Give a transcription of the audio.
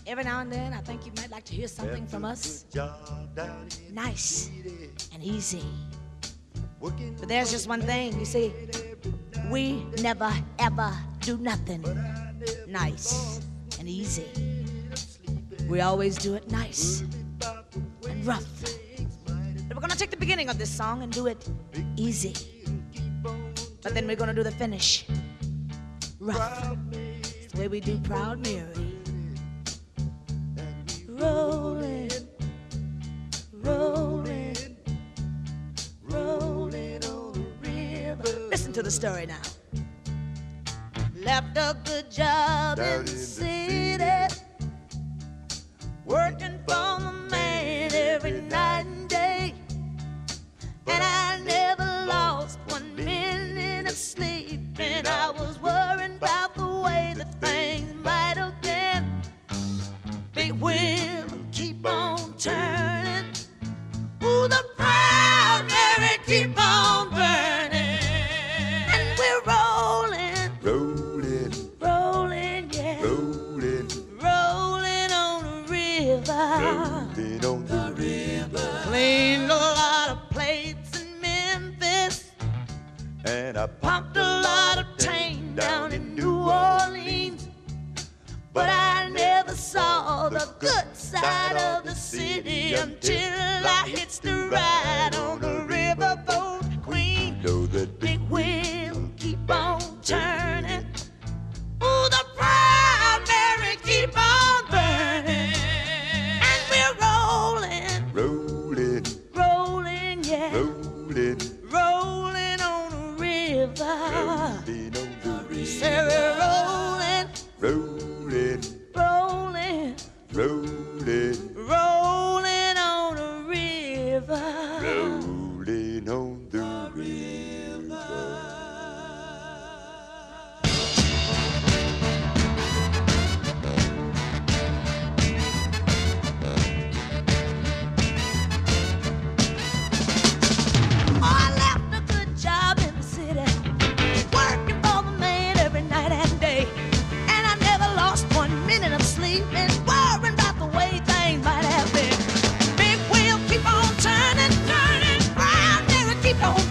Every now and then, I think you might like to hear something from us. Nice and easy. But there's just one thing, you see. We never, ever do nothing nice and easy. We always do it nice and rough. But we're gonna take the beginning of this song and do it easy. But then we're gonna do the finish rough. It's the way we do Proud Mary. Rolling, rolling, rolling on the river. Listen to the story now. Left a good job in the city, working for the man every night and day. And I never lost 1 minute of sleep, and I was worried about the way that things might have been. Big wheel keep on turning. Ooh, the Proud Mary keep on burning. And we're rolling, rolling, rolling, yeah, rolling, rolling on the river, rolling on the river. Cleaned a lot of plates in Memphis, and I pumped a lot of tang down in New Orleans. But I never saw the good side of the city until I hitched the ride on the riverboat queen. Know that big wheel keep on turning. Ooh, the Proud Mary keep on burning. And we're rolling, rolling, rolling, yeah, rolling, rolling on the river. Rolling on the river. Say we're rolling, rolling, rolling, rolling, rolling on the river, rolling on the river. Oh, I left a good job in the city, working for the man every night and day. And I never lost 1 minute of sleep, and worrying about the way things might have been. Big wheel keep on turning, turning, Proud Mary keep on